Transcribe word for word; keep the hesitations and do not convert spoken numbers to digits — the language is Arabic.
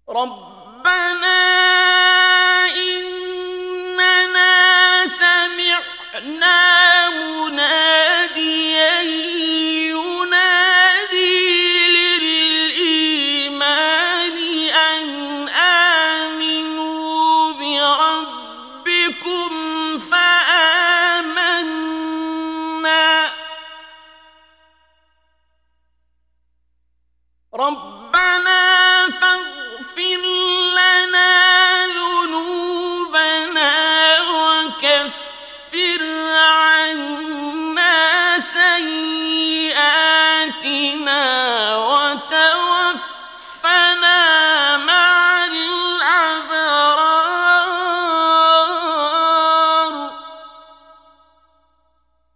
ربنا إننا سمعنا مناديا ينادي للإيمان أن آمنوا بربكم فآمنا ربنا فاغفر لنا ذنوبنا وكفر عنا سيئاتنا